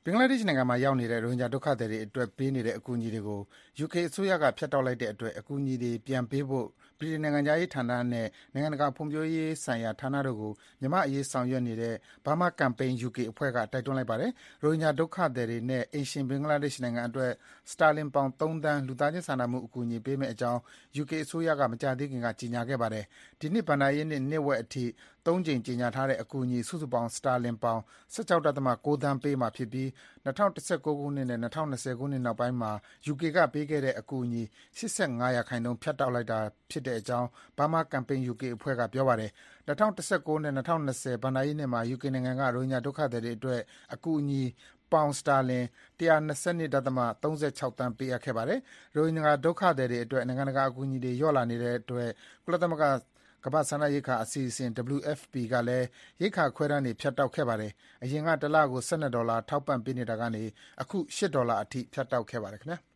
ဘင်္ဂလားဒေ့ရှ်နိုင်ငံမှာရောက်နေတဲ့ ရိုဟင်ဂျာဒုက္ခသည်တွေအတွက်ပေးနေတဲ့အကူအညီတွေကို UK အစိုးရက ဖြတ်တောက်လိုက်တဲ့အတွက် အကူအညီတွေပြန်ပေးဖို့ ဗြိတိန်နိုင်ငံခြားရေးဌာနနဲ့ နိုင်ငံတကာဖွံ့ဖြိုးရေးဆိုင်ရာဌာနတို့ကို မြန်မာ့အရေးဆောင်ရွက်နေတဲ့ Burma Campaign UK အဖွဲ့က တိုက်တွန်းလိုက်ပါတယ်။ ရိုဟင်ဂျာဒုက္ခသည်တွေနဲ့ အိမ်ရှင်ဘင်္ဂလားဒေ့ရှ်နိုင်ငံအတွက် စတာလင်ပေါင် ၃ သန်း လူသားချင်းစာနာမှုအကူအညီပေးမယ့်အကြောင်း UK အစိုးရက မကြာသေးခင်က ကြေညာခဲ့ပါတယ်။ ဒီနှစ်ဘဏ္ဍာရေးနှစ် နှစ်ဝက်အထိ ၃ ကြိမ်ကြေညာထားတဲ့အကူအညီ စုစုပေါင်း စတာလင်ပေါင် ၁၆.၉ သန်းပေးမှာဖြစ်ပြီး ၂၀၁၉ ခုနှစ်နဲ့ ၂၀၂၀ ခုနှစ်နောက်ပိုင်းမှာ UK ကပေးခဲ့တဲ့အကူအညီ ၈၅% ဖြတ်တောက်လိုက်တာဖြစ်ကြောင်း Burma Campaign UK အဖွဲ့က ပြောပါတယ်။ ၂၀၁၉ နဲ့ ၂၀၂၀ ဘဏ္ဍာရေးနှစ်မှာ UK နိုင်ငံက ရိုဟင်ဂျာဒုက္ခသည်တွေအတွက် အကူအညီ ပေါင် စတာလင် ၁၂၂.၃၆ သန်းပေးအပ်ခဲ့ပါတယ်။ ရိုဟင်ဂျာဒုက္ခသည်တွေအတွက် နိုင်ငံတကာအကူအညီတွေ လျော့လာနေတဲ့အတွက် ကုလသမဂ္ဂ ကမ္ဘာ့စားနပ်ရိက္ခာအစီအစဉ် WFP ကလည်း ရိက္ခာခွဲတမ်းတွေ ဖြတ်တောက်ခဲ့ပါတယ်။ အရင်က တလကို $12 ထောက်ပံ့ပေးနေတာကနေ အခု $8 အထိ ဖြတ်တောက်ခဲ့ပါတယ်ခင်ဗျာ။